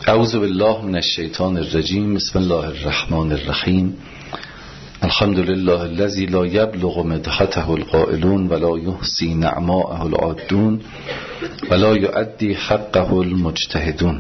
اعوذ بالله من الشیطان الرجیم. بسم الله الرحمن الرحیم. الحمد لله الذی لا یبلغ مدحته القائلون ولا یحصی نعماءه العادون ولا یؤدی حقه المجتهدون.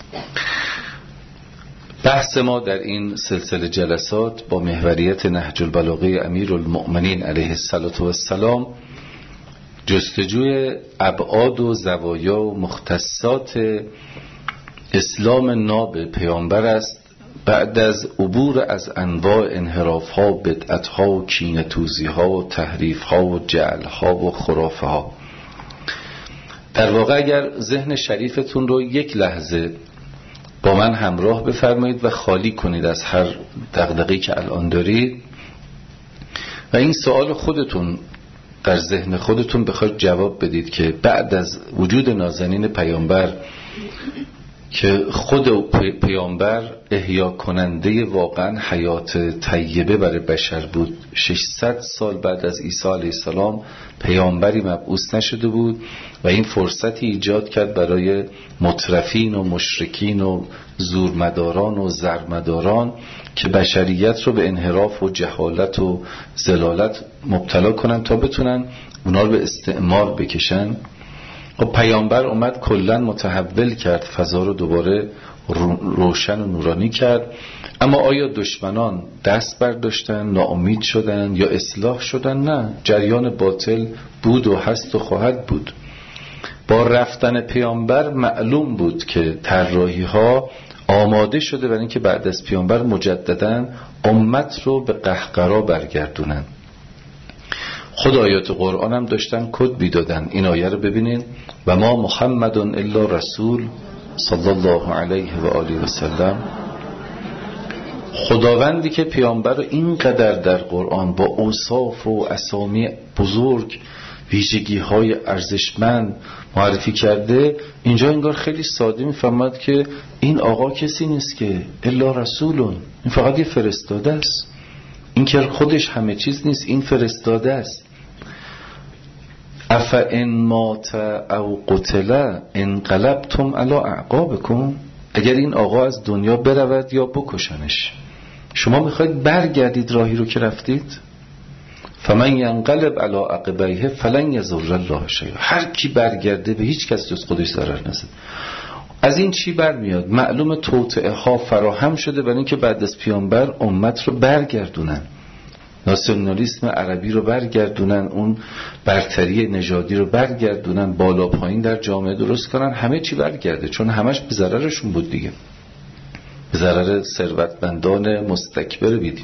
بحث ما در این سلسله جلسات با محوریت نهج البلاغه امیرالمؤمنین علیه السلام جستجوی ابعاد و زوایا و مختصات اسلام ناب پیامبر است بعد از عبور از انواع انحراف ها، بدعت ها و کینه‌توزی ها و تحریف ها و جعل ها و خرافه ها. در واقع اگر ذهن شریفتون رو یک لحظه با من همراه بفرمایید و خالی کنید از هر دغدغه‌ای که الان دارید و این سوال خودتون در ذهن خودتون بخواید جواب بدید که بعد از وجود نازنین پیامبر که خود پیامبر احیا کننده واقعا حیات طیبه برای بشر بود، 600 سال بعد از عیسی علیه السلام پیامبری مبعوث نشده بود و این فرصتی ایجاد کرد برای مترفین و مشرکین و زورمداران و زرمداران که بشریت رو به انحراف و جهالت و ضلالت مبتلا کنن تا بتونن اونا رو به استعمار بکشن. و پیامبر اومد کلن متحول کرد، فضا رو دوباره روشن و نورانی کرد. اما آیا دشمنان دست برداشتن، ناامید شدن یا اصلاح شدن؟ نه، جریان باطل بود و هست و خواهد بود. با رفتن پیامبر معلوم بود که طراحی ها آماده شده برای اینکه بعد از پیامبر مجددا امت رو به قهقرا برگردونن. خود آیات قرآن هم داشتن کد میدادن. این آیه رو ببینین: و ما محمد الا رسول صلی الله علیه و آله و سلم. خداوندی که پیامبر رو اینقدر در قرآن با اوصاف و اسامی بزرگ، ویژگی های ارزشمند معرفی کرده، اینجا انگار خیلی ساده میفهمد که این آقا کسی نیست که الا رسولون، این فقط یه فرستاده است. این که خودش همه چیز نیست، این فرستاده است. افئن مات او قتل انقلبتم علی اعقابکم. اگر این آقا از دنیا برود یا بکشنش، شما میخواید برگردید راهی رو که رفتید؟ فمن ینقلب علی عقبیه فلن یضر الله شیئا. هر کی برگرده به هیچ کس جز خودش ضرر نزد. از این چی برمیاد؟ معلوم توطئه ها فراهم شده برای اینکه بعد از پیامبر امت رو برگردونن، ناسیونالیسم عربی رو برگردونن، اون برتری نژادی رو برگردونن، بالا پایین در جامعه درست کنن، همه چی برگرده، چون همش به ضررشون بود دیگه، به ضرر ثروتمندان مستکبر بیدیم.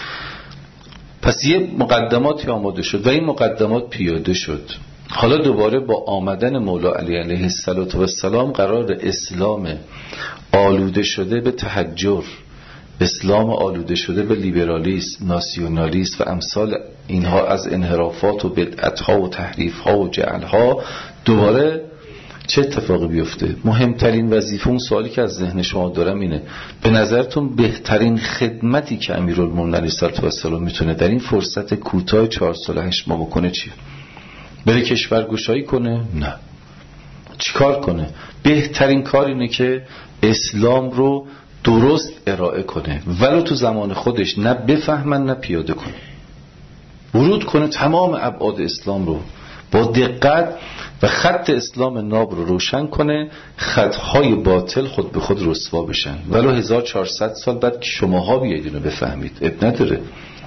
پس یه مقدماتی آماده شد و این مقدمات پیاده شد. حالا دوباره با آمدن مولا علی علیه السلام قرار اسلام آلوده شده به تحجر، اسلام آلوده شده به لیبرالیسم، ناسیونالیسم و امثال اینها از انحرافات و بدعتها و تحریفها و جعلها دوباره چه اتفاقی بیفته؟ مهمترین وظیفه، اون سوالی که از ذهن شما دارم اینه: به نظرتون بهترین خدمتی که امیرالمومنین علیه السلام میتونه در این فرصت کوتاه 4 سال 8 ماه بکنه چیه؟ بره کشورگشایی کنه؟ نه. چیکار کنه؟ بهترین کار اینه که اسلام رو درست ارائه کنه، ولو تو زمان خودش نه بفهمن نه پیاده کنه. ورود کنه تمام ابعاد اسلام رو با دقت و خط اسلام ناب رو روشن کنه، خطهای باطل خود به خود رسوا بشن، ولو 1400 سال بعد که شماها بیاید اینو بفهمید. اب نداره.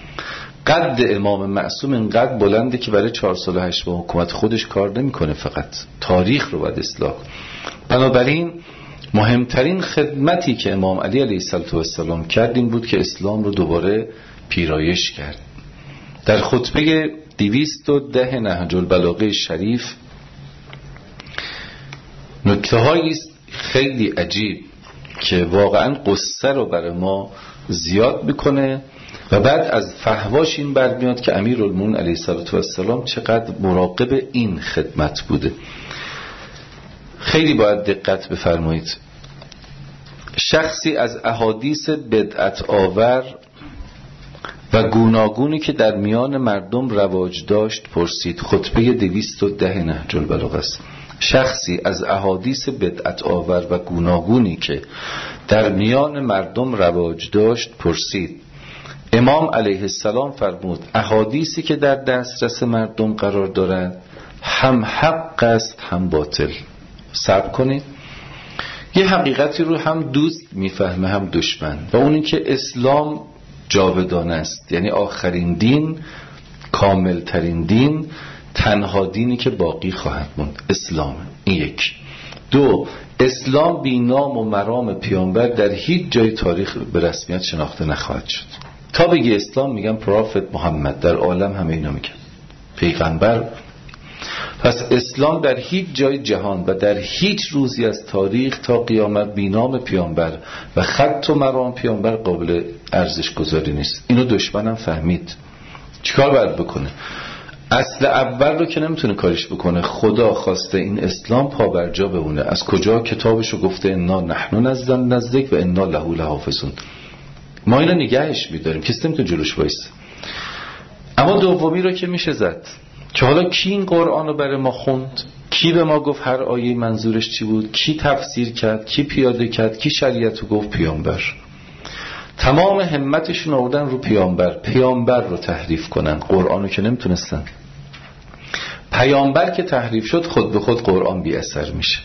قد امام معصوم اینقدر بلنده که برای 4 سال و 8 ماه حکومت خودش کار نمیکنه، فقط تاریخ رو باید اصلاح. بنابراین مهمترین خدمتی که امام علی علیه السلام کرد این بود که اسلام رو دوباره پیرایش کرد. در خطبه 210 نهج البلاغه شریف نکته‌هایی است خیلی عجیب که واقعا قصه رو برای ما زیاد میکنه و بعد از فحواش این برمیاد که امیرالمومنین علیه السلام چقدر مراقب این خدمت بوده. خیلی باید دقت بفرمایید. شخصی از احادیث بدعت آور و گوناگونی که در میان مردم رواج داشت پرسید. خطبه 210 نهج البلاغه است. شخصی از احادیث بدعت آور و گوناگونی که در میان مردم رواج داشت پرسید. امام علیه السلام فرمود احادیثی که در دسترس مردم قرار دارد هم حق است هم باطل. صبر کنید، یه حقیقتی رو هم دوست میفهمه هم دشمن، و اون این که اسلام جاودانه است، یعنی آخرین دین، کاملترین دین، تنها دینی که باقی خواهد موند اسلام. این یک. دو، اسلام بی نام و مرام پیامبر در هیچ جای تاریخ به رسمیت شناخته نخواهد شد. تا بگی اسلام میگن پروفت محمد، در عالم همه اینا میگن پیغمبر. پس اسلام در هیچ جای جهان و در هیچ روزی از تاریخ تا قیامت بی نام پیامبر و خط و مرام پیامبر قابل ارزش گذاری نیست. اینو دشمنم فهمید. چیکار باید بکنه؟ اصل اول رو که نمیتونه کارش بکنه. خدا خواسته این اسلام پا بر جا بمونه. از کجا؟ کتابشو گفته انا نحن نزلنا و انا له لحافظون. ما اینو نگهش میداریم، کسی نمیتونه جلوش وایسه. اما دومی رو که میشه زد که حالا کی این قرآن رو برای ما خوند، کی به ما گفت هر آیه منظورش چی بود، کی تفسیر کرد، کی پیاده کرد، کی شریعت رو گفت؟ پیامبر. تمام همتشون آوردن رو پیامبر رو تحریف کنن. قرآن رو که نمیتونستن. پیامبر که تحریف شد خود به خود قرآن بی اثر میشه.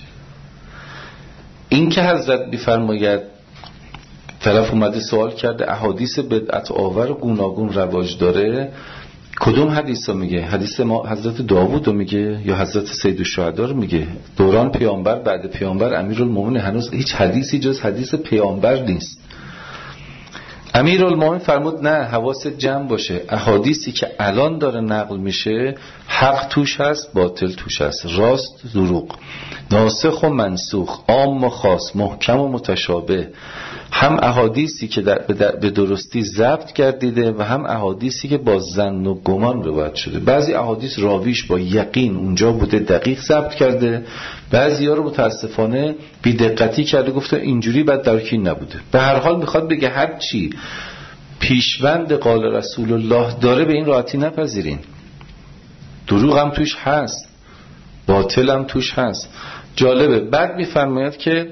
این که حضرت میفرماید، طرف اومده سوال کرده احادیث بدعت آور و گوناگون رواج داره، کدوم حدیث رو میگه؟ حدیث ما حضرت داوود رو میگه یا حضرت سید الشهدا رو میگه؟ دوران پیامبر، بعد پیامبر، امیرالمومنین، هنوز هیچ حدیثی جز حدیث پیامبر نیست. امیرالمومنین فرمود نه، حواست جمع باشه، احادیثی که الان داره نقل میشه حق توش هست، باطل توش هست، راست دروغ، ناسخ و منسوخ، عام و خاص، محکم و متشابه. هم احادیثی که به درستی ضبط گردیده و هم احادیثی که با ظن و گمان روایت شده. بعضی احادیث راویش با یقین اونجا بوده، دقیق ضبط کرده، بعضی ها رو متاسفانه بی دقتی کرده، گفته اینجوری، بعد درکی نبوده. به هر حال میخواد بگه هر چی پیشوند قال رسول الله داره به این راحتی نپذیرین. دروغ هم توش هست، باطل هم توش هست. جالبه بعد میفرماید که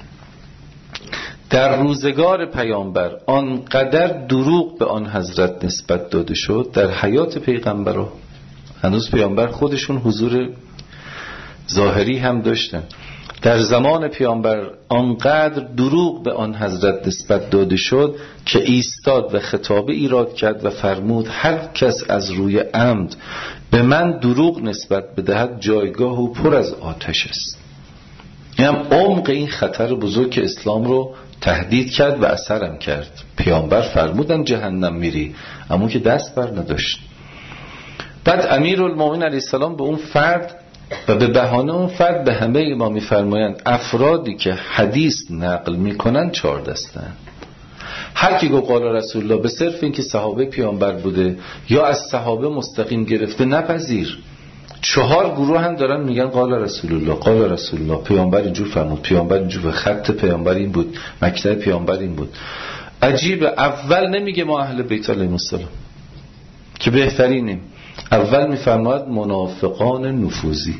در روزگار پیامبر آنقدر دروغ به آن حضرت نسبت داده شد، در حیات پیغمبر هنوز پیامبر خودشون حضور ظاهری هم داشتن، در زمان پیامبر آنقدر دروغ به آن حضرت نسبت داده شد که ایستاد و خطابه ایراد کرد و فرمود هر کس از روی عمد به من دروغ نسبت بدهد جایگاه او پر از آتش است. این هم عمق این خطر بزرگ که اسلام رو تهدید کرد و اثرم کرد. پیامبر فرمودن جهنم میری، اما که دست بر نداشت. بعد امیرالمومنین علیه السلام به اون فرد و به بهانه اون فرد به همه ما میفرمایند افرادی که حدیث نقل میکنن 4 دستن. هر کی گفت قال رسول الله به صرف اینکه صحابه پیامبر بوده یا از صحابه مستقیم گرفته نپذیر. 4 گروه هم دارن میگن قال رسول الله، قال رسول الله، پیامبر اینجور فرمود، پیامبر اینجور، خط پیامبر این بود، مکتب پیامبر این بود. عجیبه اول نمیگه ما اهل بیت علیهم السلام که بهترینیم، اول میفرماید منافقان نفوذی.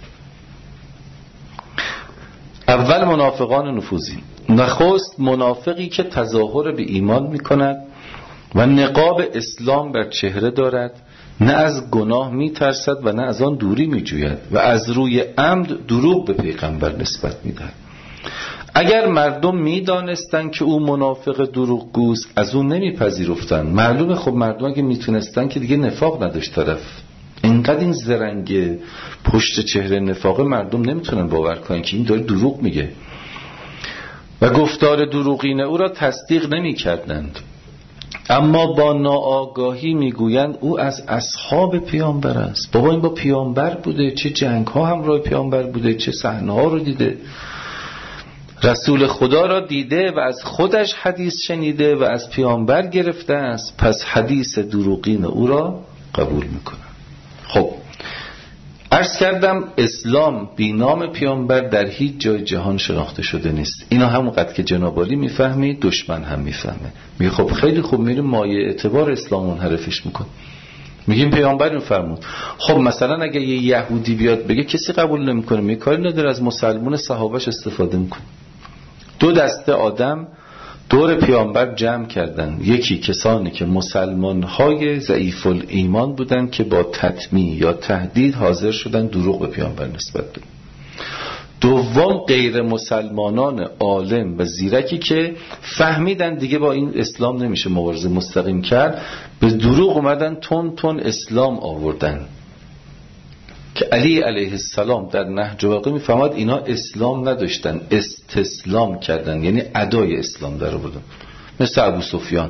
اول منافقان نفوذی، نخست منافقی که تظاهر به ایمان میکند و نقاب اسلام بر چهره دارد، نه از گناه میترسد و نه از آن دوری میجوید و از روی عمد دروغ به پیغمبر نسبت میدهد. اگر مردم میدانستن که او منافق دروغگوست از اون نمیپذیرفتن. معلومه خب مردم اگه میتونستن که دیگه نفاق نداشت طرف. اینقدر این زرنگ پشت چهره نفاقه مردم نمیتونن باور کنن که این داره دروغ میگه و گفتار دروغین او را تصدیق نمیکردند. اما با ناآگاهی میگویند او از اصحاب پیامبر است. بابا این با پیامبر بوده، چه جنگ ها همراه پیامبر بوده، چه صحنه ها رو دیده، رسول خدا را دیده و از خودش حدیث شنیده و از پیامبر گرفته است، پس حدیث دروغین او را قبول میکنه. خب عرض کردم اسلام بی نام پیامبر در هیچ جای جهان شناخته شده نیست. اینا همونقدر که جناب عالی میفهمی دشمن هم میفهمه. میگه خب خیلی خوب، میره مایه اعتبار اسلام منحرفش میکن. میگیم پیامبر میفرمود. خب مثلا اگه یه یهودی بیاد بگه کسی قبول نمیکنه، میگه کاری نداره، از مسلمون صحابهش استفاده میکنه. 2 دسته آدم دور پیامبر جمع کردن. یکی کسانی که مسلمان‌های ضعیف الایمان بودن که با تطمیع یا تهدید حاضر شدن دروغ به پیامبر نسبت بدن. دوم غیر مسلمانان عالم و زیرکی که فهمیدن دیگه با این اسلام نمیشه مبارزه مستقیم کرد، به دروغ اومدن تون اسلام آوردن که علی علیه السلام در نهج البلاغه میفهمد اینا اسلام نداشتن، استسلام کردن، یعنی ادای اسلام در آوردن. مثل ابو سفیان،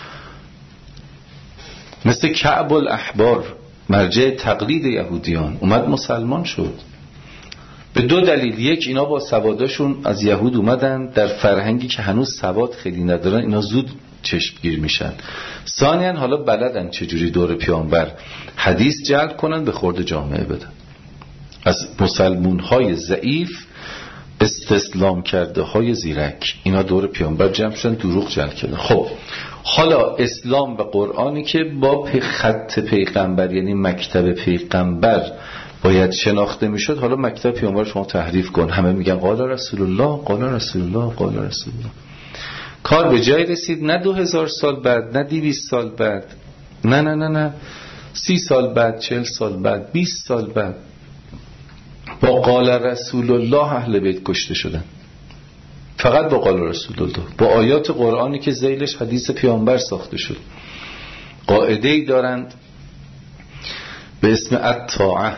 مثل کعب الاحبار مرجع تقلید یهودیان، اومد مسلمان شد. به 2 دلیل: یک، اینا با سواداشون از یهود اومدن در فرهنگی که هنوز سواد خیلی ندارن، اینا زود چشمگیر میشن. ثانیاً حالا بلدن چجوری دور پیامبر حدیث جلب کنن به خورد جامعه بدن. از مسلمون‌های ضعیف استسلام کرده های زیرک اینا دور پیامبر جمع شدن، دروغ جلب کردن. خب حالا اسلام و قرآنی که با خط پیغمبر یعنی مکتب پیغمبر باید شناخته میشد، حالا مکتب پیامبر شما تحریف کن. همه میگن قال رسول الله، قال رسول الله، قال رسول الله. کار به جای رسید، نه 2000 سال بعد، نه 200 سال بعد، نه 30 سال بعد، 40 سال بعد، 20 سال بعد با قال رسول الله اهل بیت کشته شدن. فقط با قال رسول الله، با آیات قرآنی که ذیلش حدیث پیامبر ساخته شد. قاعده‌ای دارند به اسم الطاعه.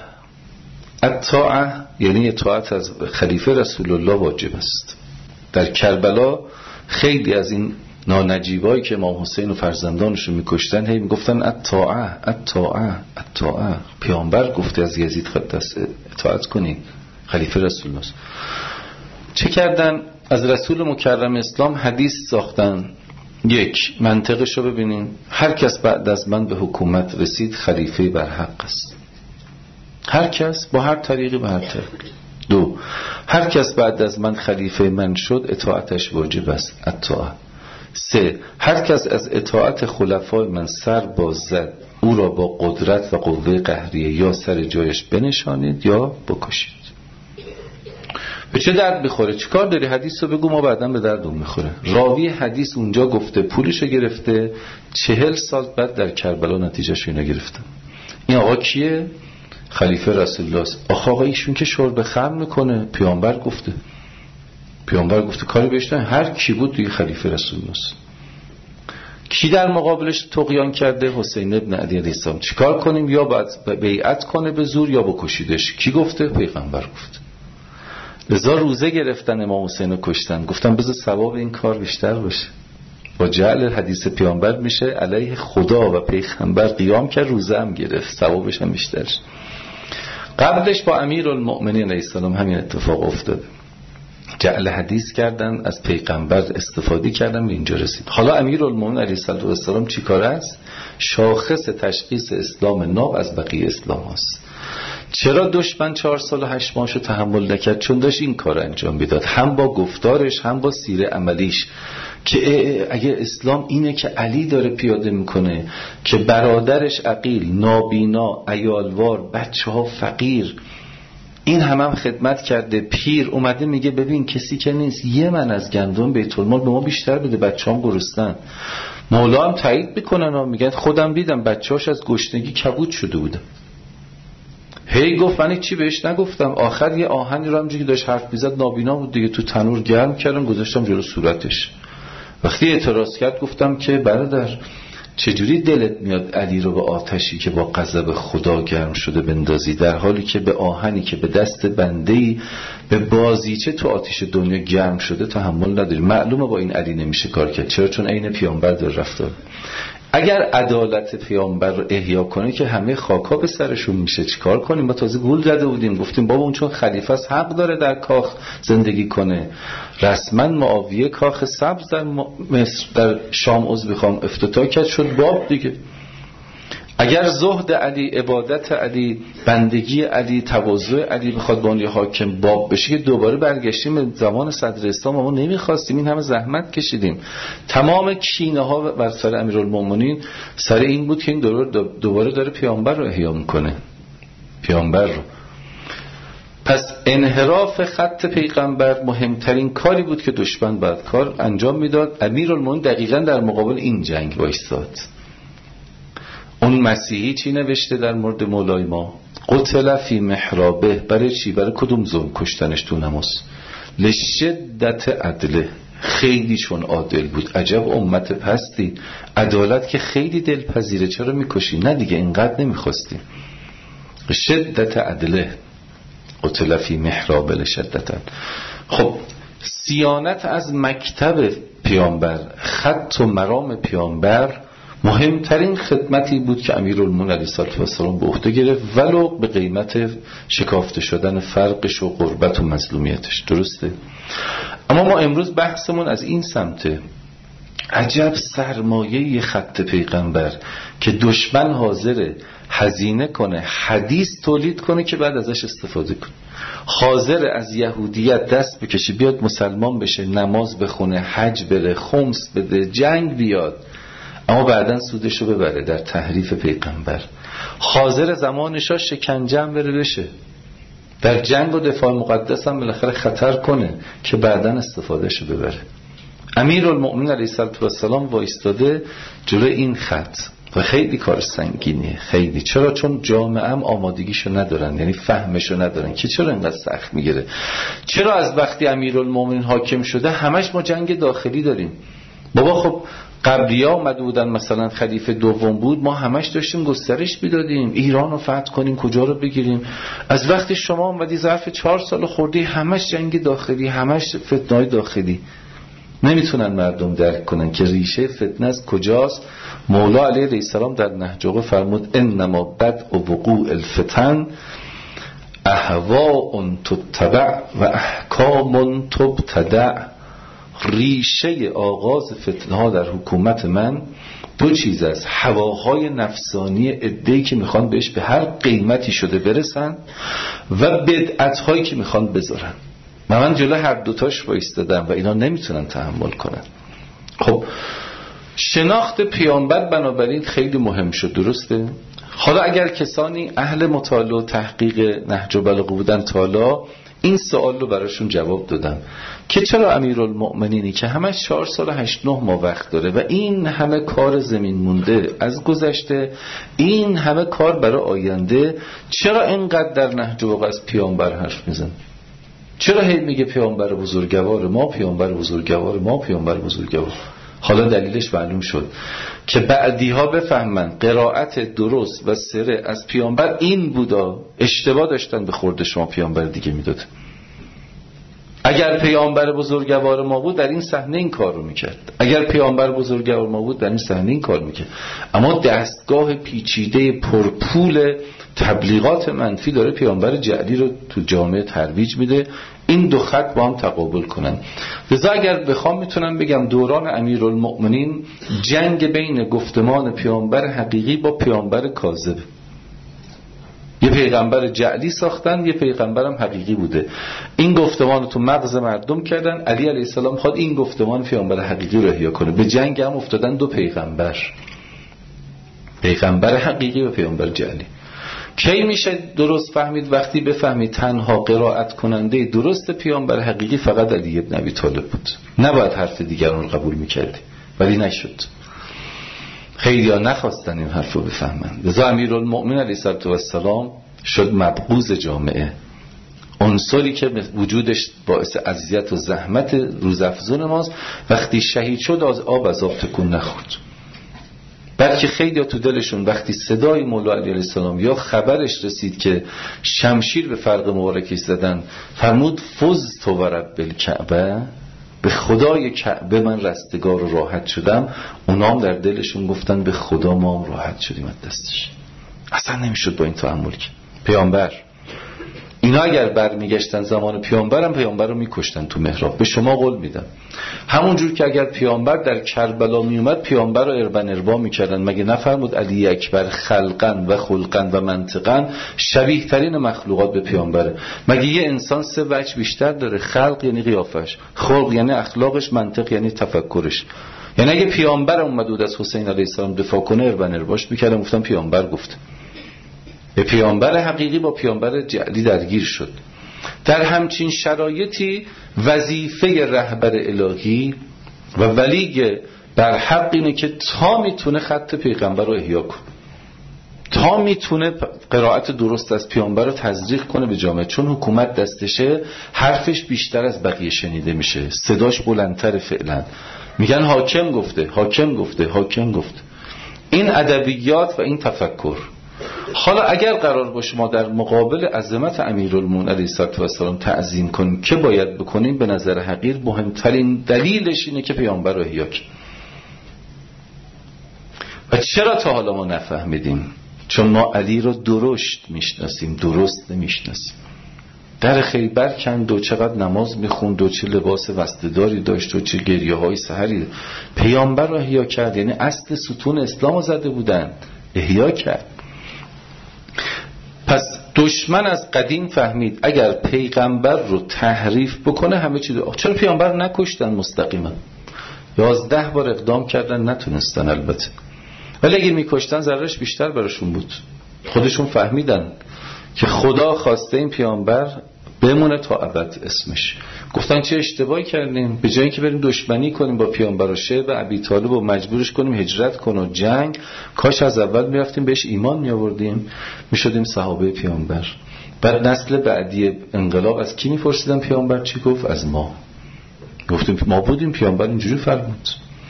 الطاعه یعنی اطاعت از خلیفه رسول الله واجب است. در کربلا خیلی از این نانجیبایی که امام حسین و فرزندانشو میکشتن هی میگفتن الطاعه الطاعه الطاعه. پیامبر گفته از یزید قدس اطاعت کنین، خلیفه رسول الله. چه کردن؟ از رسول مکرم اسلام حدیث ساختن. یک، منطقشو ببینین: هر کس بعد از من به حکومت رسید خلیفه بر حق است. هر کس با هر طریقی به هر طریق. 2، هر کس بعد از من خلیفه من شد اطاعتش واجب است، الطاعه. 3، هر کس از اطاعت خلفای من سر باز زد او را با قدرت و قوه قهریه یا سر جایش بنشانید یا بکشید. به چه درد میخوره؟ چیکار داری؟ حدیث رو بگو ما بعداً به دردون میخوره. راوی حدیث اونجا گفته، پولشو گرفته، 40 سال بعد در کربلا نتیجهشو اینا گرفتن. این آقا کیه؟ خلیفه رسول الله است. آقا ایشون که شرب خمر میکنه، پیامبر گفته کاری بهش نه. هر کی بود دیگه خلیفه رسول الله است. کی در مقابلش طغیان کرده؟ حسین ابن علی علیه السلام. چیکار کنیم؟ یا باید بیعت کنه به زور یا بکشیدش. کی گفته؟ پیغمبر گفت. لذا روزه گرفتن امام حسین رو کشتن، گفتن بذار ثواب این کار بیشتر باشه. با جعل حدیث پیامبر میشه علیه خدا و پیغمبر قیام کرد، روزه هم گرفت، ثوابش هم بیشتر. قبلش با امیرالمؤمنین علیه السلام همین اتفاق افتاده، جعل حدیث کردن، از پیغمبر استفاده کردن، به اینجا رسید. حالا امیرالمؤمنین علیه السلام چی کار است؟ شاخص تشخیص اسلام ناب از بقیه اسلام هست. چرا دشمن 4 سال و 8 ماهشو تحمل نکرد؟ چون داشت این کار انجام میداد، هم با گفتارش هم با سیره عملیش، که اگه اسلام اینه که علی داره پیاده میکنه که برادرش عقیل، نابینا، عیالوار، بچه ها فقیر، این هم خدمت کرده، پیر اومده میگه ببین کسی که نیست یه من از گندم بیت المال به ما بیشتر بده، بچه هم گرسنن. مولا هم تایید میکنن و میگن خودم دیدم بچه‌هاش از گشنگی کبود شده بودن. هی گفت من چی بهش نگفتم. آخر یه آهنی رو همونجوری که داشت حرف میزد، نابینا بود دیگه، تو تنور گرم کردم گذاشتم جلو صورتش. وقتی اعتراض کرد گفتم که برادر چجوری دلت میاد علی رو به آتشی که با غضب خدا گرم شده بندازی، در حالی که به آهنی که به دست بنده‌ای به بازیچه تو آتش دنیا گرم شده تحمل نداری؟ معلومه با این علی نمیشه کار کرد. چرا؟ چون عین پیامبر داره رفتار. اگر عدالت پیامبر رو احیا کنه که همه خاکا به سرشون میشه. چیکار کنیم؟ ما تازه گول زده بودیم، گفتیم بابا اون چون خلیفه است حق داره در کاخ زندگی کنه. رسما معاویه کاخ سبز در مصر در شام عضو بخوام افتتاح کرد، شد باب دیگه. اگر زهد علی، عبادت علی، بندگی علی، تواضع علی بخواد با اون حاکم باب بشه، دوباره برگشتیم به زمان صدر اسلام و ما نمیخواستیم، این همه زحمت کشیدیم. تمام کینه ها بر سر امیرالمومنین سر این بود که این دوباره داره پیامبر رو احیا میکنه، پیامبر رو. پس انحراف خط پیغمبر مهمترین کاری بود که دشمن بعد کار انجام میداد. امیرالمومنین دقیقاً در مقابل این جنگ وایستاد. اون مسیحی چی نوشته در مورد مولای ما؟ قتل فی محرابه. برای چی؟ برای کدوم ظلم کشتنش تو نماز؟ لشدت عدله، خیلی چون عادل بود. عجب امت پستی، عدالت که خیلی دلپذیره، چرا میکشی؟ نه دیگه اینقدر نمیخواستی. شدت عدله، قتل فی محرابه لشدت. خب صیانت از مکتب پیامبر، خط و مرام پیامبر مهمترین خدمتی بود که امیرالمومنین علیه السلام به عهده گرفت، ولو به قیمت شکافته شدن فرقش و غربت و مظلومیتش. درسته؟ اما ما امروز بحثمون از این سمته. عجب سرمایه خط پیغمبر که دشمن حاضره هزینه کنه، حدیث تولید کنه که بعد ازش استفاده کنه. حاضر از یهودیت دست بکشه بیاد مسلمان بشه، نماز بخونه، حج بره، خمس بده، جنگ بیاد، اما بعداً سودشو ببره در تحریف پیغمبر. حاضر زمانشا شکنجه هم بره بشه، در جنگ و دفاع مقدس هم بالاخره خطر کنه که بعداً استفادهشو ببره. امیرالمومنین علیه السلام وایستاده جلوی این خط و خیلی کار سنگینیه، خیلی. چرا؟ چون جامعه هم آمادگیشو ندارن، یعنی فهمشو ندارن که چرا اینقدر سخت میگیره. چرا از وقتی امیرالمومنین حاکم شده همش ما جنگ داخلی داریم؟ بابا خب قبلیا اومده بودن، مثلا خلیفه دوم بود، ما همش داشتیم گسترش میدادیم، ایران رو فتح کنیم، کجا رو بگیریم. از وقتی شما اومدی ظرف 4 سال خوردی همش جنگ داخلی، همش فتنه‌های داخلی. نمیتونن مردم درک کنن که ریشه فتنه از کجاست. مولا علیه السلام در نهج فرمود انما بدء وقوع الفتن اهواء تتبع و احکام تبتدع. ریشه آغاز فتنه ها در حکومت من 2 چیز است: هواهای نفسانی عده‌ای که میخوان بهش به هر قیمتی شده برسن و بدعت هایی که میخوان بذارن. من جلو هر دوتاش وایستادم و اینا نمیتونن تحمل کنن. خب شناخت پیامبر بنابراین خیلی مهم شد. درسته؟ حالا اگر کسانی اهل مطالعه و تحقیق نهج البلاغه بودن تا حالا، این سوال رو براشون جواب دادم که چرا امیرالمؤمنینی که همش 4 سال و 8-9 ماه وقت داره و این همه کار زمین مونده از گذشته، این همه کار برای آینده، چرا اینقدر در نهج البلاغه از پیامبر حرف میزنه؟ چرا هی میگه پیامبر بزرگوار ما، پیامبر بزرگوار ما، پیامبر بزرگوار؟ حالا دلیلش معلوم شد که بعدی ها بفهمن قرائت درست و سره از پیامبر این بودا، اشتباه داشتن به خورد شما پیامبر دیگه میداد. اگر پیامبر بزرگوار ما بود در این صحنه این کار رو میکرد، اگر پیامبر بزرگوار ما بود در این صحنه این کار میکرد. اما دستگاه پیچیده پرپول تبلیغات منفی داره پیامبر جعلی رو تو جامعه ترویج میده. این 2 خط با هم تقابل کنن. لذا اگر بخوام میتونم بگم دوران امیرالمؤمنین جنگ بین گفتمان پیامبر حقیقی با پیامبر کاذب. یه پیغمبر جعلی ساختن، یه پیغمبرم حقیقی بوده. این گفتمان رو تو مغز مردم کردن. علی علیه السلام خواست این گفتمان پیامبر حقیقی رو احیا کنه. به جنگ هم افتادن 2 پیغمبر، پیغمبر حقیقی و پیامبر جعلی. کی میشه درست فهمید؟ وقتی بفهمید تنها قرائت کننده درست پیامبر حقیقی فقط علی ابن ابی طالب بود. نباید حرف دیگران رو قبول میکردی، ولی نشد. خیلی ها نخواستن این حرف رو بفهمن. لذا امیرالمؤمنین علیه السلام شد مبغوض جامعه، عنصری که وجودش باعث اذیت و زحمت روزافزون ماست. وقتی شهید شد از آب تکون نخورد. بلکه خیلی ها تو دلشون وقتی صدای مولا علیه السلام یا خبرش رسید که شمشیر به فرق مبارکش زدن، فرمود فزت و رب الکعبه، به خدای کعبه من رستگار و راحت شدم. اونا هم در دلشون گفتن به خدا ما هم راحت شدیم از دستش. اصلا نمیشد با این تحمل کرد. پیامبر اینا اگر برمیگشتن زمان پیامبرم، پیامبر رو میکشتن تو محراب. به شما قول میدم همونجور که اگر پیامبر در کربلا میومد پیامبر رو اربن اربا میکردن. مگه نفرمود علی اکبر خلقن و خلقن و منطقن شبیه ترین مخلوقات به پیامبره؟ مگه یه انسان 3 وجه بیشتر داره؟ خلق یعنی قیافش، خلق یعنی اخلاقش، منطق یعنی تفکرش. یعنی اگه پیامبر اومد بود از حسین علیه السلام دفاع کنه اربن ارباش میکردن، گفتن پیامبر گفت. به پیامبر حقیقی با پیامبر جعلی درگیر شد. در همچین شرایطی وظیفه رهبر الهی و ولی بر حق اینه که تا میتونه خط پیغمبر رو احیا کنه، تا میتونه قرائت درست از پیامبر رو تزریق کنه به جامعه. چون حکومت دستشه حرفش بیشتر از بقیه شنیده میشه، صداش بلندتر. فعلا میگن حاکم گفته، حاکم گفته، حاکم گفته. این ادبیات و این تفکر. حالا اگر قرار باشه ما در مقابل عظمت امیرالمومنین علیه السلام تعظیم کنیم، که باید بکنیم؟ به نظر حقیر مهمترین دلیلش اینه که پیامبر رو احیا کنیم. و چرا تا حالا ما نفهمیدیم؟ چون ما علی رو درشت میشناسیم، درست نمیشناسیم. در خیبر کند و چقدر نماز میخوند و چه لباس وستداری داشت و چه گریه های سحری. پیامبر رو احیا کرد، یعنی اصل ستون اسلام رو زده بودن، احیا کرد. پس دشمن از قدیم فهمید اگر پیغمبر رو تحریف بکنه همه چی چرا پیامبر نکشتن مستقیما؟ 11 بار اقدام کردن نتونستن البته، ولی اگه میکشتن ضررش بیشتر براشون بود. خودشون فهمیدن که خدا خواسته این پیامبر بمونه تا ابد اسمش. گفتن چه اشتباهی کردیم، به جای اینکه بریم دشمنی کنیم با پیامبر و شیب ابی طالب و مجبورش کنیم هجرت کنه و جنگ، کاش از اول میرفتیم بهش ایمان میآوردیم، میشدیم صحابه پیامبر. بعد نسل بعدی انقلاب از کی میپرسیدن پیامبر چی گفت؟ از ما. گفتیم ما بودیم، پیامبر اینجوری فرمود.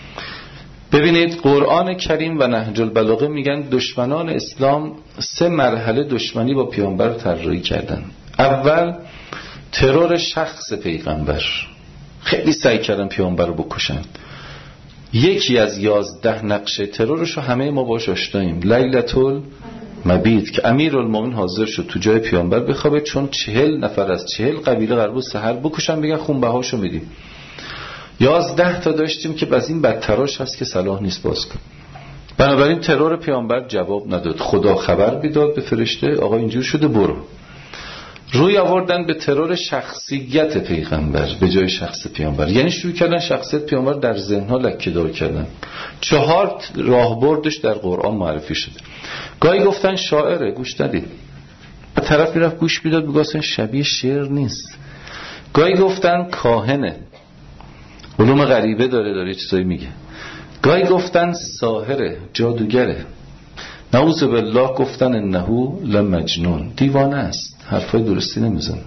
ببینید قرآن کریم و نهج البلاغه میگن دشمنان اسلام 3 مرحله دشمنی با پیامبر رو طراحی کردن. اول ترور شخص پیغمبر، خیلی سعی کردن پیامبر رو بکشن. یکی از 11 نقشه ترورش رو همه ما باش آشناییم، لیلة المبیت، که امیرالمومنین حاضر شد تو جای پیامبر بخوابه چون 40 نفر از 40 قبیله قرار بود سحر بکشن، بگن خونبهاشو میدیم. 11 تا داشتیم که از این بدتراش هست که صلاح نیست باز کن. بنابراین ترور پیامبر جواب نداد. خدا خبر بیداد به فرشته آقا اینجور شده برو. روی آوردن به ترور شخصیت پیغمبر به جای شخص پیامبر، یعنی شروع کردن شخصیت پیامبر در ذهنها لکه‌دار کردن. 4 راهبردش در قرآن معرفی شده. گاهی گفتن شاعره، گوش ندید. طرف میرفت گوش میداد، میگه اصلا شبیه شعر نیست. گاهی گفتن کاهنه، علوم غریبه داره چیزایی میگه. گاهی گفتن ساحره، جادوگره. نعوذ بالله گفتن انه لمجنون، دیوانه است، حرفای درستی نمیزنه.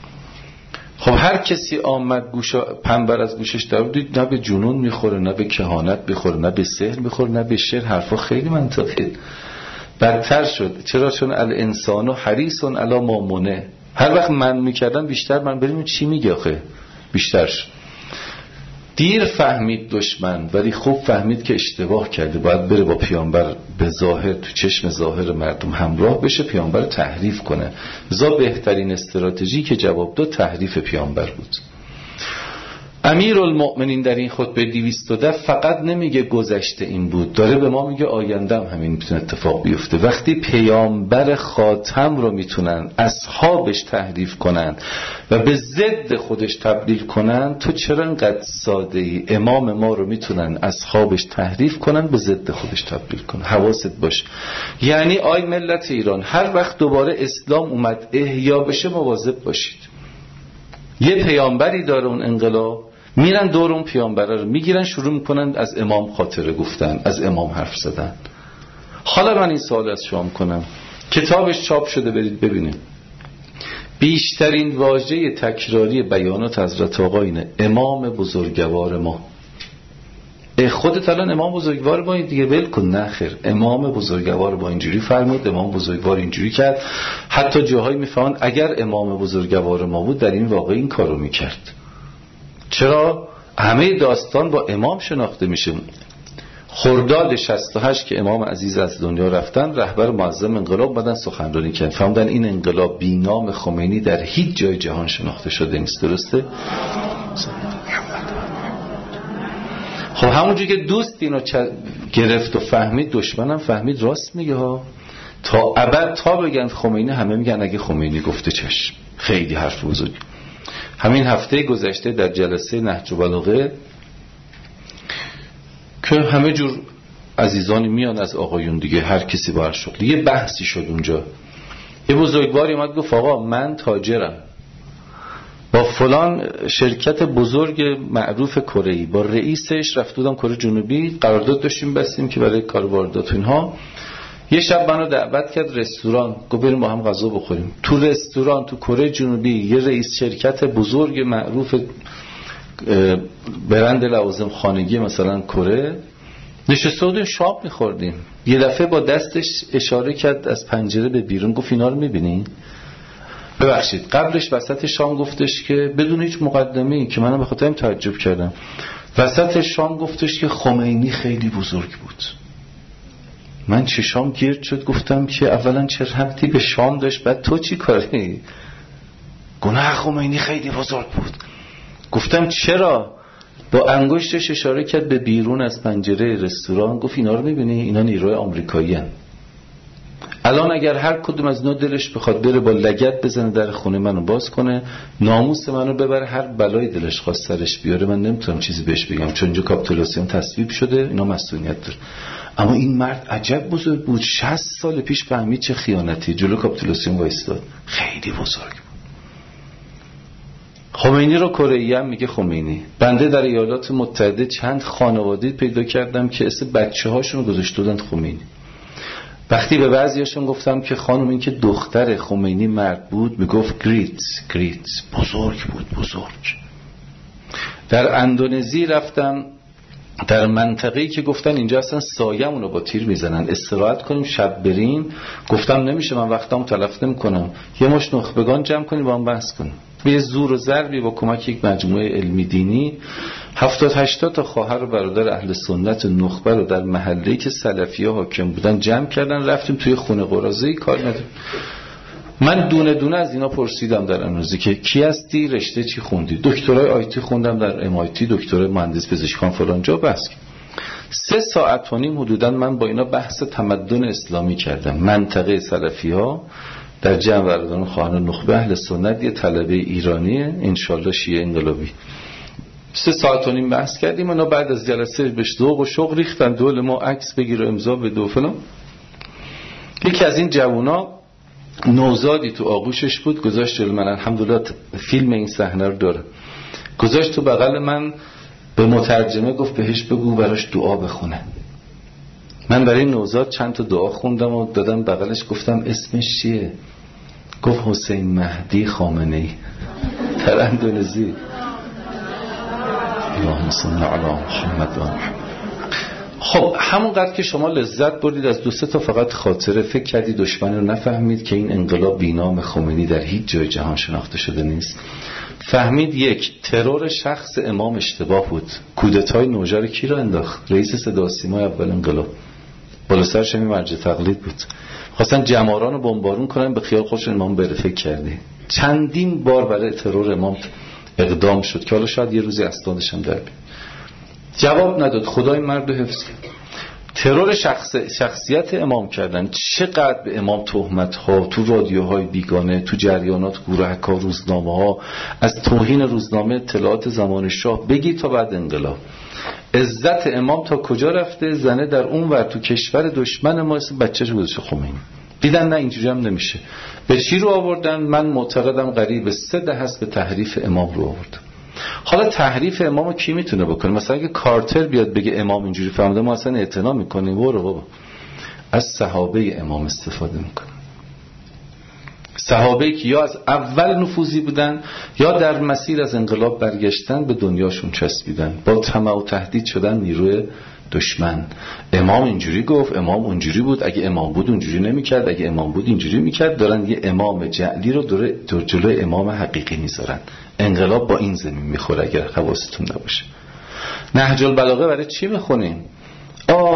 خب هر کسی آمد پنبر از گوشش در دید، نه به جنون میخوره، نه به کهانت میخوره، نه به سحر میخوره، نه به شعر. حرفا خیلی منطقیه. بدتر شد. چرا؟ چون الانسان حریص علی ما منع. هر وقت من میکردن بیشتر من بریم چی میگه آخه بیشتر شد. دیر فهمید دشمن، ولی خوب فهمید که اشتباه کرده، باید بره با پیامبر به ظاهر تو چشم ظاهر مردم همراه بشه، پیامبر تحریف کنه. لذا بهترین استراتژی که جواب داد تحریف پیامبر بود. امیرالمؤمنین در این خطبه 210 فقط نمیگه گذشته این بود، داره به ما میگه آینده هم همین میتونه اتفاق بیفته. وقتی پیامبر خاتم رو میتونن اصحابش تحریف کنن و به ضد خودش تبدیل کنن، تو چرا انقدر ساده ای؟ امام ما رو میتونن اصحابش تحریف کنن به ضد خودش تبدیل کنن. حواست باشه. یعنی آی ملت ایران، هر وقت دوباره اسلام اومد احیا بشه مواظب باشید. یه پیامبری داره اون انقلاب، میرن دور اون پیامبره رو میگیرن، شروع میکنن از امام خاطره گفتن، از امام حرف زدن. حالا من این سوال از شما کنم، کتابش چاپ شده برید ببینید. بیشترین واژه تکراری بیانات حضرت آقا اینه، امام بزرگوار ما. خودت الان امام بزرگوار ما دیگه ول کن. نه خیر، امام بزرگوار ما اینجوری فرمود، امام بزرگوار اینجوری کرد. حتی جاهایی میفهمن اگر امام بزرگوار ما بود در این واقع این کارو میکرد. چرا؟ همه داستان با امام شناخته میشه. خرداد 68 که امام عزیز از دنیا رفتن، رهبر معظم انقلاب بدن سخنرانی کردن، فهمیدن این انقلاب بی نام خمینی در هیچ جای جهان شناخته شده نیست. درسته؟ خب همونجوری که دوست اینو گرفت و فهمید، دشمنم فهمید راست میگه ها. تا ابد تا بگن خمینی، همه میگن اگه خمینی گفته چشم. خیلی حرف بزرگی. همین هفته گذشته در جلسه نهج البلاغه که همه جور عزیزانی میان از آقایون دیگه، هر کسی با هر شغلی، یه بحثی شد اونجا. یه بزرگواری اومد گفت آقا من تاجرم، با فلان شرکت بزرگ معروف کره‌ای با رئیسش رفت بودم کره جنوبی، قرارداد داشتیم بستیم که برای کار واردات اینها. یه شب منو دعوت کرد رستوران، گفت بریم با هم غذا بخوریم. تو رستوران تو کره جنوبی یه رئیس شرکت بزرگ معروف برند لوازم خانگی مثلا کره نشسته بودیم شام میخوردیم. یه دفعه با دستش اشاره کرد از پنجره به بیرون، گفت اینا رو میبینی؟ ببخشید قبلش وسط شام گفتش که بدون هیچ مقدمه‌ای که منم به خاطر این تعجب کردم، وسط شام گفتش که خمینی خیلی بزرگ بود. من چشام گرد شد، گفتم که اولا چه ربطی به شام داشت، بعد تو چی کاری؟ گناه خمینی خیلی بزرگ بود. گفتم چرا؟ با انگشتش اشاره کرد به بیرون از پنجره رستوران، گفت اینا رو میبینی؟ اینا نیروی آمریکایی هن. الان اگر هر کدوم از اینا دلش بخواد بره با لگد بزنه در خونه منو باز کنه، ناموس منو ببره، هر بلای دلش خواست سرش بیاره، من نمیتونم چیزی بهش بگم چون اینجا کاپیتولاسیون تصویب شده، اینا مسئولیت داره. اما این مرد عجب بزرگ بود، 60 سال پیش فهمید چه خیانتی، جلو کاپیتولاسیون وایستاد، خیلی بزرگ بود. خمینی رو کره‌ای هم میگه خمینی. بنده در ایالات متحده چند خانواده پیدا کردم که اسم بچه‌هاشون رو گذاشته بودن خمینی. وقتی به بعضیاشون گفتم که خانم این که دختر خمینی مرد بود، میگفت گریت، بزرگ بود، بزرگ. در اندونزی رفتم، در منطقه‌ای که گفتن اینجا اصلا سایه‌مون رو با تیر میزنن، استراحت کنیم شب بریم. گفتم نمیشه، من وقتم تلف نمی‌کنم، یه مش نخبگان جمع کنیم با هم بحث کنیم. به زور و ضربی با کمک یک مجموعه علمی دینی 70-80 تا خواهر و برادر اهل سنت و نخبه رو در محله‌ای که سلفی‌ها حاکم بودن جمع کردن، رفتیم توی خونه قرازه‌ای کار نداریم. من دونه دونه از اینا پرسیدم در اندونزی که کی هستی، رشته چی خوندی؟ دکترای آیتی خوندم در MIT، دکترای مهندس پزشکان فلان جا. بس 3 ساعت و نیم حدوداً من با اینا بحث تمدن اسلامی کردم. منطقه سلفی‌ها در جمع برادران خواهران نخبه اهل سنت، یه طلبه ایرانیه انشالله شیعه انقلابی. 3 ساعت و نیم بحث کردیم. اونا بعد از جلسه بهش ذوق و شوق ریختن دول ما عکس بگیر و امضا بده و فلان. یکی از این جوونا نوزادی تو آغوشش بود، گذاشت جلو من، الحمدلله فیلم این صحنه رو داره، گذاشت تو بغل من، به مترجمه گفت بهش بگو براش دعا بخونه. من برای نوزاد چند تا دعا خوندم و دادم بغلش، گفتم اسمش چیه؟ گفت حسین مهدی خامنه‌ای. در اندونزی. اللهم صل علی محمد و محمد. خب همونقدر که شما لذت بردید از 2-3 تا فقط خاطره، فکر کردید دشمن رو نفهمید که این انقلاب بینام خمینی در هیچ جای جهان شناخته شده نیست. فهمید یک، ترور شخص امام اشتباه بود. کودتای نوژر کی رو انداخت؟ رئیس صدا و سیما اول انقلاب، بالا سرش همین مرجع تقلید بود. خواستن جماران رو بمبارون کنن، به خیال خودشون امام بره. فکر کردی چندین بار برای ترور امام اقدام شد که حالا شاید یه روزی اسنادش هم در بیاد. جواب نداد، خدای مرد حفظ کرد. ترور شخصیت امام کردن. چقدر به امام تهمت ها تو رادیوهای بیگانه، تو جریانات گروهک ها، روزنامه ها، از توهین روزنامه اطلاعات زمان شاه بگی تا بعد انقلاب. عزت امام تا کجا رفته؟ زنه در اون ور تو کشور دشمن ما اسم بچه‌ش گذاشته خمینی. دیدن نه اینجوری هم نمیشه. به چی رو آوردن؟ من معتقدم قریب 3 دهه است به تحریف امام رو آوردن. حالا تحریف امامو کی میتونه بکنه؟ مثلا اگه کارتر بیاد بگه امام اینجوری فهمیده، ما اصلا اعتنا میکنیم. برو بابا، از صحابه امام استفاده میکنه. صحابه‌ای که یا از اول نفوذی بودن یا در مسیر از انقلاب برگشتن، به دنیاشون چسبیدن، با طمع و تهدید شدن نیروی دشمن. امام اینجوری گفت، امام اونجوری بود، اگه امام بود اونجوری نمیکرد، اگه امام بود اینجوری میکرد. دارن یه امام جعلی رو در جلوی امام حقیقی میذارن. انقلاب با این زمین میخوره اگر حواستون نباشه. نهج البلاغه برای چی میخونیم؟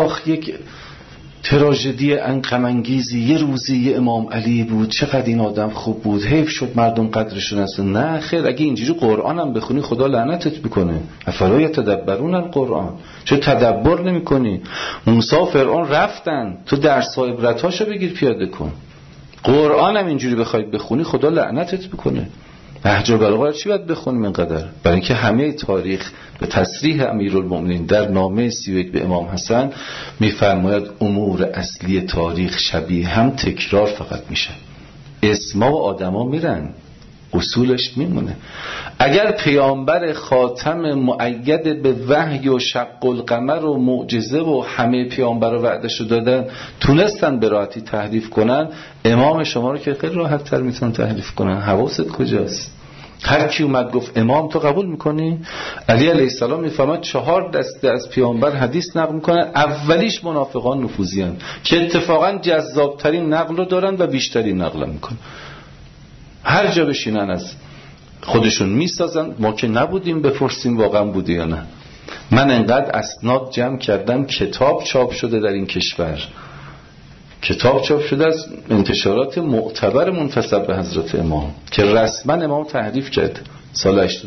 آخ یک تراژدی غم انگیزی، یه روزی یه امام علی بود، چقدر این آدم خوب بود، حیف شد مردم قدرشون هستن. نه خیر، اگه اینجوری قرآن هم بخونی خدا لعنتت بکنه. افلا یتدبرون القرآن، چه تدبر نمی کنی؟ موسی و فرعون رفتن، تو درس و عبرتاشو بگیر پیاده کن. قرآن هم اینجوری بخوای بخونی خدا لعنتت بکنه. نهج البلاغه چی باید بخونیم اینقدر؟ برای اینکه همه تاریخ به تصریح امیرالمؤمنین در نامه 31 به امام حسن میفرماید امور اصلی تاریخ شبیه هم تکرار فقط میشه. اسما و آدما میرن، اصولش میمونه. اگر پیامبر خاتم مؤید به وحی و شق القمر و معجزه و همه پیامبر رو وعدهشو دادن تونستن به راحتی تحریف کنن، امام شما رو که خیلی راحت تر میتونن تحریف کنن. حواست کجاست؟ هر کی اومد گفت امام تو قبول میکنی؟ علی علیه السلام میفرماد 4 دسته از پیامبر حدیث نقل میکنن، اولیش منافقان نفوذیان که اتفاقا جذابترین نقل رو دارن و بیشترین نقل میکنن. هر جا بشینن از خودشون میسازن. ما که نبودیم بپرسیم واقعا بوده یا نه. من انقدر اسناد جمع کردم، کتاب چاپ شده در این کشور، کتاب چاپ شده از انتشارات معتبر منتسب به حضرت امام که رسما امام تحریف کرد سال 85،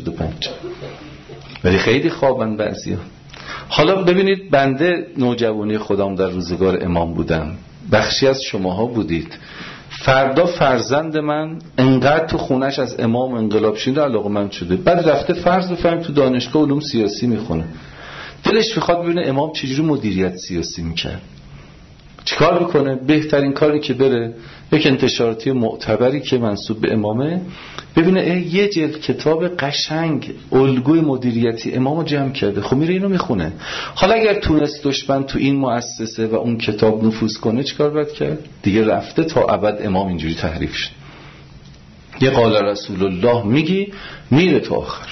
ولی خیلی خوابن بعضیا. حالا ببینید، بنده نوجوانی خودم در روزگار امام بودم، بخشی از شماها بودید. فردا فرزند من انقدر تو خونش از امام انقلاب شده علاقه‌مند شده، بعد رفته فرض بفرمایید تو دانشگاه علوم سیاسی میخونه، دلش میخواد ببینه امام چجوری مدیریت سیاسی میکرد. چیکار بکنه؟ بهترین کاری که بره یک انتشاراتی معتبری که منسوب به امامه، ببینه یه جلد کتاب قشنگ الگوی مدیریتی امامو جمع کرده، خب میره اینو میخونه. حالا اگر تونست دشمن تو این مؤسسه و اون کتاب نفوذ کنه چیکار باید کرد؟ دیگه رفته تا ابد امام اینجوری تحریف شد. یه قال رسول الله میگی میره تا آخر.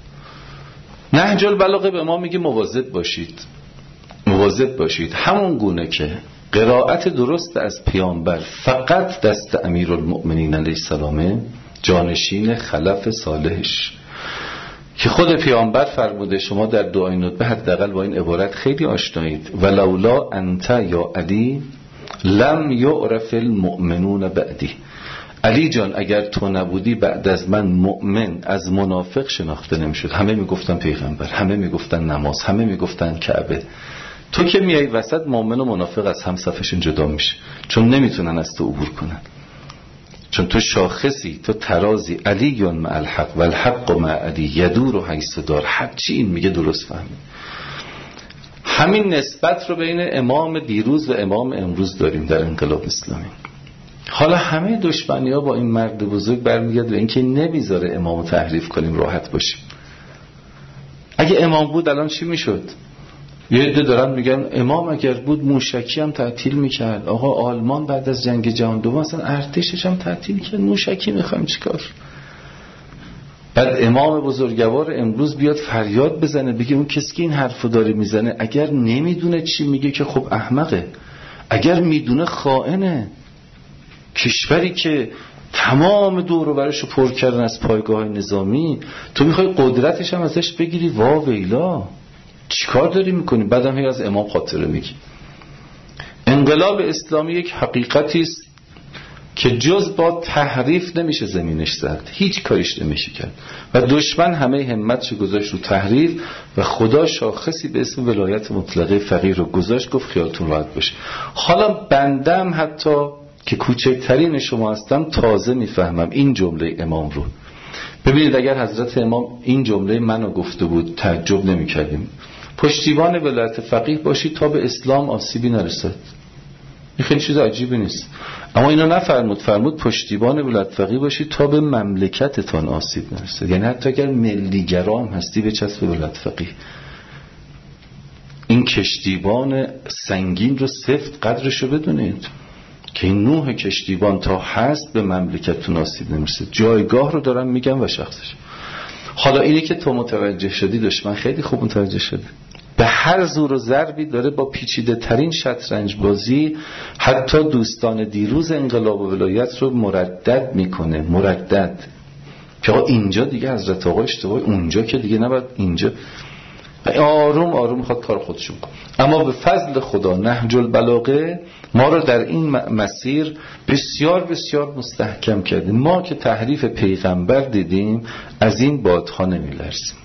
نهج البلاغه به ما میگه مواظب باشید، مواظب باشید. همون گونه که قرائت درست از پیامبر فقط دست امیرالمؤمنین علیه السلام، جانشین خلف صالحش، که خود پیامبر فرموده شما در دعای ندبه حداقل با این عبارت خیلی آشنایید: ولولا انت یا علی لم یعرف المؤمنون بعدی. علی جان اگر تو نبودی بعد از من مؤمن از منافق شناخته نمیشد. همه میگفتن پیغمبر، همه میگفتن نماز، همه میگفتن کعبه. تو که میای وسط، مؤمن و منافق از هم صفشون جدا میشه، چون نمیتونن از تو عبور کنن، چون تو شاخصی، تو ترازی. علی مع الحق و الحق مع علی یدور حیث دار. هرچی این میگه درست فهمید. همین نسبت رو بین امام دیروز و امام امروز داریم در انقلاب اسلامی. حالا همه دشمنی ها با این مرد بزرگ برمیگرده به اینکه نمیذاره امامو تحریف کنیم، راحت باشیم. اگه امام بود الان چی میشد؟ یه عده دارن میگن امام اگر بود موشکی هم تعطیل میکرد. آقا آلمان بعد از جنگ جهان دوم اصلا ارتشش هم تعطیل کرد، موشکی میخوایم چیکار؟ بعد امام بزرگوار امروز بیاد فریاد بزنه بگه اون کسی که این حرفو داره میزنه اگر نمیدونه چی میگه که خب احمقه، اگر میدونه خائنه. کشوری که تمام دور و برشو پر کردن از پایگاه نظامی، تو میخوای قدرتش هم ازش بگیری؟ وا ویلا، چی کار داری میکنی؟ بعدم هی از امام خاطره میگی. انقلاب اسلامی یک حقیقتی است که جز با تحریف نمیشه زمینش زد، هیچ کاریش نمیشه کرد و دشمن همه همتشو گذاشت رو تحریف و خدا شاخصی به اسم ولایت مطلقه فقیه رو گذاشت، گفت خیالتون راحت باشه. حالا بندم حتی که کوچکترین شما هستم تازه میفهمم این جمله امام رو. ببینید اگر حضرت امام این جمله منو گفته بود تعجب نمی کردیم. پشتیبان ولایت فقیه باشید تا به اسلام آسیبی نرسد. این خیلی چیز عجیبی نیست، اما اینو نفرمود. فرمود پشتیبان ولایت فقیه باشید تا به مملکتتان آسیب نرسد. یعنی حتی اگر ملیگرام هستی به چسب ولایت فقیه. این کشتیبان سنگین رو سفت قدرشو بدونید که این نوح کشتیبان تا هست به مملکتتون آسیب نمیرسه. جایگاه رو دارم میگم و شخصش. حالا اینی که تو متوجه شدی، دشمن خیلی خوب متوجه شده. به هر زور و ضربی داره با پیچیده ترین شطرنج بازی حتی دوستان دیروز انقلاب و ولایت رو مردد میکنه. مردد که آقا اینجا دیگه حضرت آقا اشتباه، اونجا که دیگه نباید اینجا. و آروم آروم میخواد کار خودشون کنه. اما به فضل خدا نهج البلاغه ما رو در این مسیر بسیار بسیار مستحکم کرده. ما که تحریف پیغمبر دیدیم از این بادها نمیلرزیم،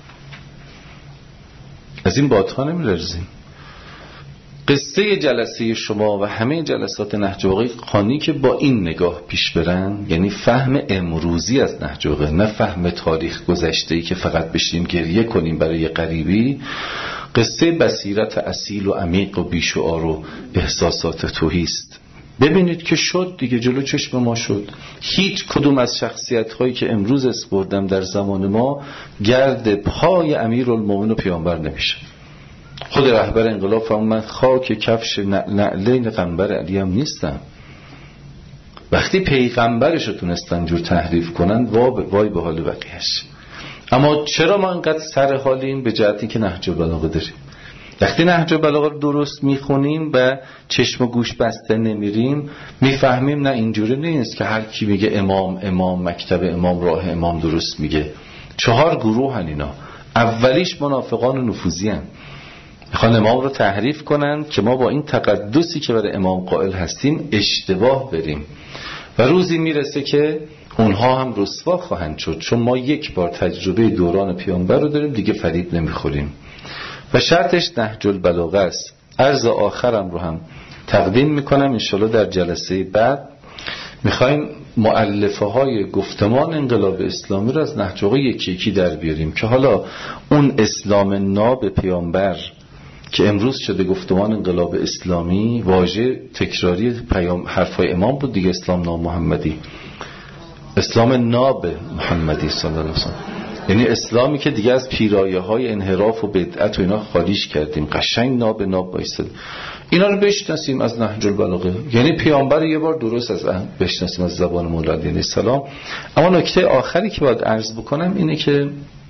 از این بادها نمیلرزیم. قصه جلسه شما و همه جلسات نهج البلاغه خانی که با این نگاه پیش برن، یعنی فهم امروزی از نهج البلاغه، نه فهم تاریخ گذشته‌ای که فقط بشیم گریه کنیم برای غریبی، قصه بصیرت اصیل و عمیق و بیشعار و احساسات توحیست. ببینید که شد دیگه، جلو چشم ما شد. هیچ کدوم از شخصیت هایی که امروز اسپردم در زمان ما گرد پای امیرالمومنین و پیامبر نمیشه. خود رهبر انقلاب فرمود من خاک کفش نعلین قنبر علی هم نیستم. وقتی پیغمبرش رو تونستن جور تحریف کنن وای به حال بقیهش. اما چرا ما انقدر سر حالیم؟ به جهتی که نهج البلاغه داریم. وقتی نهج البلاغه رو درست میخونیم و چشم و گوش بسته نمیریم، میفهمیم نه اینجوری نیست که هر کی میگه امام مکتب امام راه امام درست میگه. 4 گروه هن اینا. اولیش منافقان نفوذی هن، میخوان امام رو تحریف کنن که ما با این تقدسی که برای امام قائل هستیم اشتباه بریم و روزی میرسه که اونها هم رسوا خواهند شد، چون ما یک بار تجربه دوران پیامبر رو داریم دیگه فریب نمیخوریم و شرطش نهج البلاغه است. عرض آخرم رو هم تقدیم میکنم انشالله در جلسه بعد. میخوایم مؤلفه های گفتمان انقلاب اسلامی رو از نهج البلاغه یکی یکی در بیاریم که حالا اون اسلام ناب پیامبر که امروز شده گفتمان انقلاب اسلامی، واژه تکراری حرفای امام بود دیگه، اسلام ناب محمدی، اسلام ناب محمدی صلی الله علیه وسلم، یعنی اسلامی که دیگه از پیرایه های انحراف و بدعت و اینا خالیش کردیم، قشنگ ناب بایستد. اینا رو بشناسیم از نهج البلاغه، یعنی پیامبر یه بار درست از بشناسیم از زبان مولا علیه السلام. اما نکته آخری که باید عرض بکنم اینه که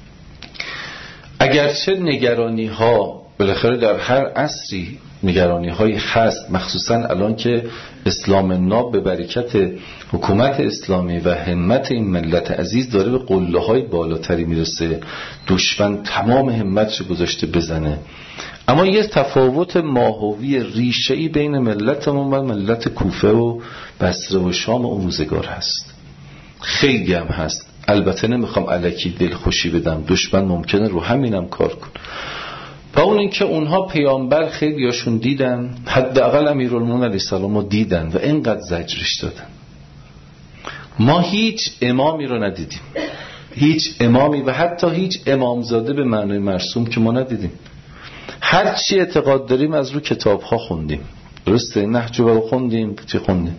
اگرچه نگرانی ها بالاخره در هر عصری نگرانی هایی هست، مخصوصا الان که اسلام ناب به برکت حکومت اسلامی و همت این ملت عزیز داره به قله های بالاتری میرسه، دشمن تمام همتش گذاشته بزنه. اما یه تفاوت ماهوی ریشه‌ای بین ملتمون و ملت کوفه و بصره و شام اون روزگار هست، خیلی هم هست. البته نمیخوام الکی دلخوشی بدم، دشمن ممکنه رو همینم کار کنه. و اون این که اونها پیامبر خیلی هاشون دیدن، حداقل امیرالمومنین علیه السلام رو دیدن و اینقدر زجرش دادن. ما هیچ امامی رو ندیدیم، هیچ امامی و حتی هیچ امامزاده به معنای مرسوم که ما ندیدیم. هر چی اعتقاد داریم از رو کتاب ها خوندیم، درسته؟ نهج البلاغه خوندیم، چی خوندیم؟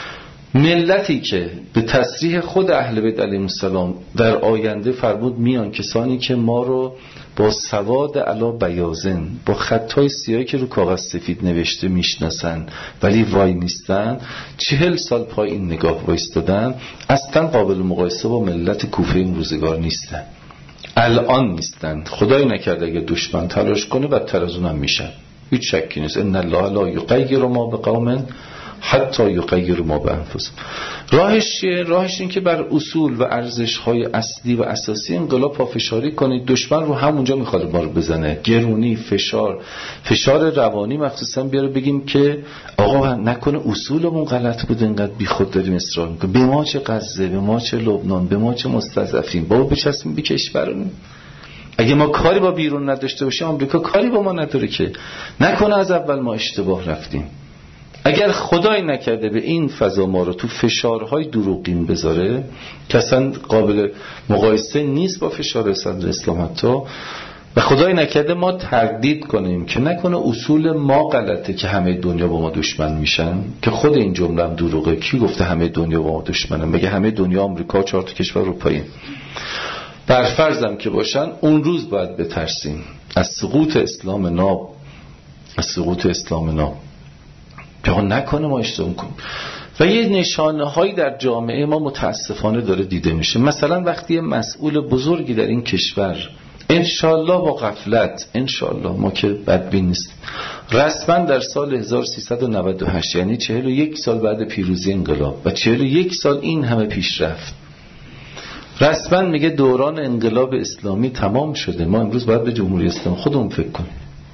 ملتی که به تصریح خود اهل بیت علیهم السلام در آینده فرمود میان کسانی که ما رو با سواد علا بیاضن، با خطای سیاهی که رو کاغذ سفید نوشته میشناسن ولی وای نیستن، 40 سال پای این نگاه وایستادن، اصلا قابل مقایسه با ملت کوفه این روزگار نیستن. الان نیستن. خدای نکرده اگه دشمن تلاش کنه بدتر از اونم میشن، هیچ شکی نیست. ان الله لا یغیر ما بقوم حتی یغیر ما بانفسهم. راهش چیه؟ راهش این که بر اصول و ارزش‌های اصلی و اساسی انقلاب پافشاری کنید. دشمن رو همونجا میخواد ما رو بزنه، گرونی، فشار روانی مخصوصا بیاره بگیم که آقا نکنه اصولمون غلط بود، اینقدر بیخود داریم اصرار میکنیم، به ما چه غزه، به ما چه لبنان، به ما چه مستضعفین، بابا بچسبیم به کشورمون. اگه ما کاری با بیرون نداشته باشیم، آمریکا کاری با ما نداره که، نکنه از اول ما اشتباه رفتیم. اگر خدای نکرده به این فضا ما رو تو فشارهای دروغین بذاره که اصلا قابل مقایسه نیست با فشار صدر اسلام حتی، و خدای نکرده ما تردید کنیم که نکنه اصول ما غلطه که همه دنیا با ما دشمن میشن، که خود این جمله هم دروغه. کی گفته همه دنیا با ما دشمنن؟ مگه همه دنیا آمریکا 4 تا کشور اروپایی؟ بر فرضم که باشن، اون روز باید بترسیم از سقوط اسلام ناب، از سقوط اسلام ناب که نکنه ما اشتباه کنیم. و یه نشانه هایی در جامعه ما متاسفانه داره دیده میشه. مثلا وقتی مسئول بزرگی در این کشور انشالله با غفلت، انشالله ما که بدبین نیست، رسما در سال 1398 یعنی 41 سال بعد پیروزی انقلاب و 41 سال این همه پیشرفت، رسما میگه دوران انقلاب اسلامی تمام شده، ما امروز باید به جمهوری اسلامی خودمون فکر کنیم.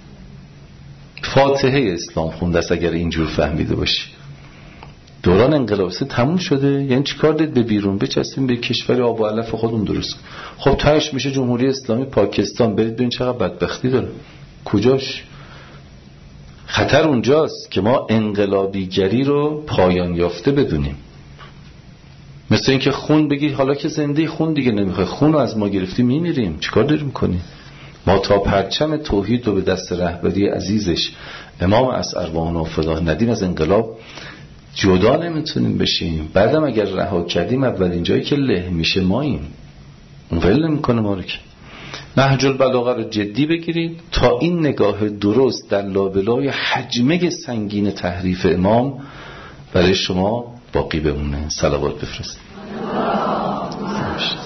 فاتحه اسلام خونده است اگر اینجور فهمیده باشی. دوران انقلاب اسلامی تموم شده، یعنی چیکار دید؟ به بیرون بچسبیم به کشور آب و علف خودمون درست. خب تاش میشه جمهوری اسلامی پاکستان، برید ببین چقدر بدبختی داره. کجاش؟ خطر اونجاست که ما انقلابیگری رو پایان یافته بدونیم. مثل اینکه خون بگی حالا که زنده خون دیگه نمیخوای، خون رو از ما گرفتی میمیریم، چیکار داریم کنیم؟ ما تا پرچم توحید رو به دست رهبری عزیزش امام اسعروان و فدا ندیم از انقلاب جدا نمیتونیم بشیم. بعدم اگر رها کردیم اولین جایی که له میشه ماییم، اون ول نمیکنه ما رو. که نهج البلاغه رو جدی بگیرید تا این نگاه درست در لابلای حجمه سنگین تحریف امام برای شما باقی بمونه. صلوات بفرستید.